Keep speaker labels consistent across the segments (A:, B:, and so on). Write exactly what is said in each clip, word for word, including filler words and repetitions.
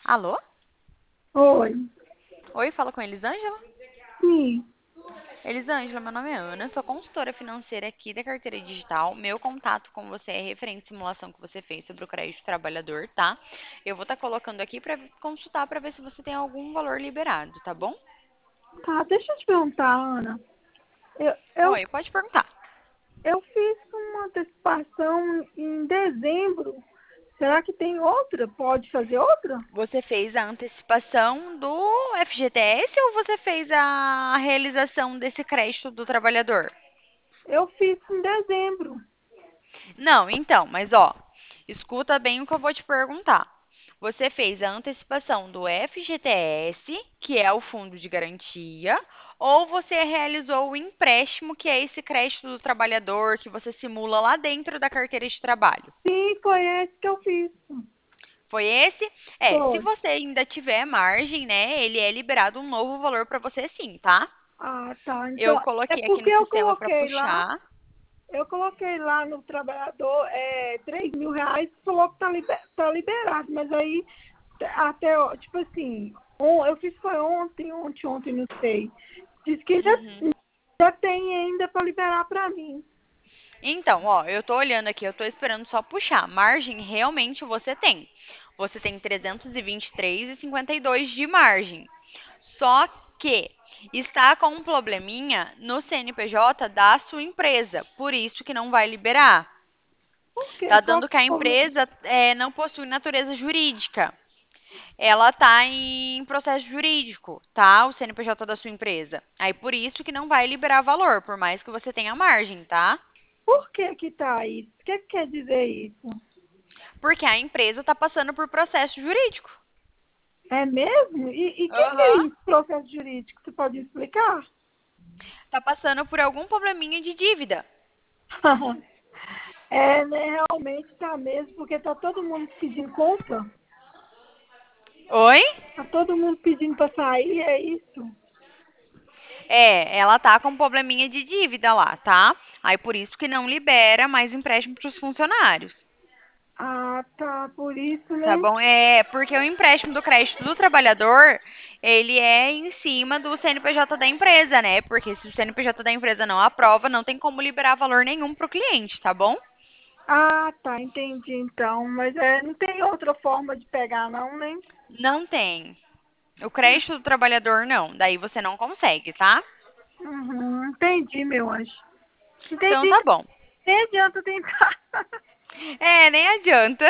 A: Alô?
B: Oi.
A: Oi, fala com Elisângela?
B: Sim.
A: Elisângela, meu nome é Ana, sou consultora financeira aqui da Carteira Digital. Meu contato com você é referente à simulação que você fez sobre o crédito trabalhador, tá? Eu vou estar colocando aqui para consultar para ver se você tem algum valor liberado, tá bom?
B: Tá, deixa eu te perguntar, Ana. Eu, eu,
A: Oi, pode perguntar.
B: eu fiz uma antecipação em dezembro. Será que tem outra? Pode fazer outra?
A: Você fez a antecipação do F G T S ou você fez a realização desse crédito do trabalhador?
B: Eu fiz em dezembro.
A: Não, então, mas ó, escuta bem o que eu vou te perguntar. Você fez a antecipação do F G T S, que é o fundo de garantia, ou você realizou o empréstimo, que é esse crédito do trabalhador que você simula lá dentro da carteira de trabalho?
B: Sim, foi esse que eu fiz.
A: Foi esse? É, se
B: Foi.
A: você ainda tiver margem, né, ele é liberado um novo valor para você sim, tá?
B: Ah, tá.
A: Eu
B: Então, é
A: coloquei aqui
B: porque
A: no
B: eu
A: sistema para
B: coloquei lá,
A: puxar.
B: eu coloquei lá no trabalhador é, três mil reais, falou que tá, liber, tá liberado, mas aí até, ó, tipo assim, on- eu fiz foi ontem, ontem, ontem, não sei. Diz que já,
A: Uhum.
B: já tem ainda para liberar para mim.
A: Então, ó, eu tô olhando aqui, eu tô esperando só puxar. Margem realmente você tem. Você tem trezentos e vinte e três e cinquenta e dois de margem. Só que está com um probleminha no C N P J da sua empresa, por isso que não vai liberar.
B: Por quê?
A: Tá
B: Qual
A: dando
B: que
A: que a
B: é o problema?
A: empresa é, não possui natureza jurídica. Ela tá em processo jurídico, tá? O C N P J da sua empresa. Aí por isso que não vai liberar valor, por mais que você tenha margem, tá?
B: Por que que tá isso? O que que quer dizer isso?
A: Porque a empresa está passando por processo jurídico.
B: É mesmo? E o que que é
A: Aham.
B: isso, processo jurídico? Você pode explicar?
A: Está passando por algum probleminha de dívida.
B: É, né? Realmente tá mesmo, porque tá todo mundo pedindo conta.
A: Oi?
B: Tá todo mundo pedindo para sair, é isso?
A: É, ela tá com um probleminha de dívida lá, tá? Aí por isso que não libera mais empréstimo para os funcionários.
B: Ah, tá, por isso,
A: Tá
B: né?
A: bom? É, porque o empréstimo do crédito do trabalhador, ele é em cima do C N P J da empresa, né? Porque se o C N P J da empresa não aprova, não tem como liberar valor nenhum pro cliente, tá bom?
B: Ah, tá, entendi então. Mas é, não tem outra forma de pegar, não, né?
A: Não tem. O crédito do trabalhador não, daí você não consegue, tá?
B: Uhum, entendi, meu anjo.
A: Então
B: Entendi
A: tá
B: que
A: bom.
B: nem adianta tentar.
A: É, nem adianta.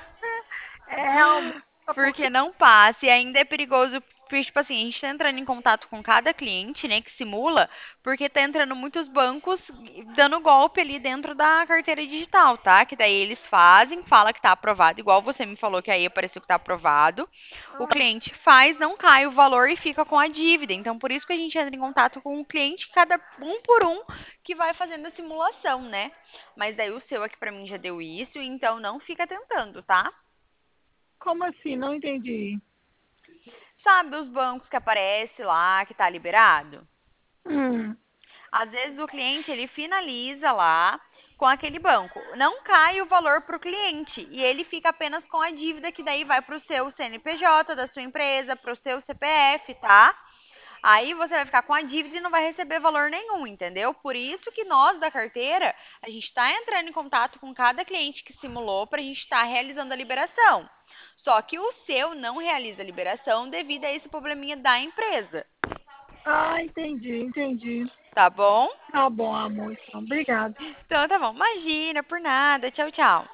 B: É realmente porque.
A: Porque não passa e ainda é perigoso. Porque, tipo assim, a gente tá entrando em contato com cada cliente, né, que simula, porque tá entrando muitos bancos dando golpe ali dentro da carteira digital, tá? Que daí eles fazem, fala que tá aprovado, igual você me falou que aí apareceu que tá aprovado. O
B: Ah,
A: cliente faz, não cai o valor e fica com a dívida. Então, por isso que a gente entra em contato com o cliente, cada um por um, que vai fazendo a simulação, né? Mas daí o seu aqui pra mim já deu isso, então não fica tentando, tá?
B: como assim? Não entendi.
A: Sabe os bancos que aparece lá que está liberado?
B: Hum.
A: Às vezes o cliente ele finaliza lá com aquele banco. Não cai o valor para o cliente e ele fica apenas com a dívida que daí vai para o seu C N P J da sua empresa, para o seu C P F, tá? Aí você vai ficar com a dívida e não vai receber valor nenhum, entendeu? Por isso que nós da carteira, a gente está entrando em contato com cada cliente que simulou para a gente estar realizando a liberação. Só que o seu não realiza a liberação devido a esse probleminha da empresa.
B: Ah, entendi, entendi.
A: Tá bom?
B: Tá bom, amor, então. Obrigada.
A: Então tá bom. Imagina, por nada. Tchau, tchau.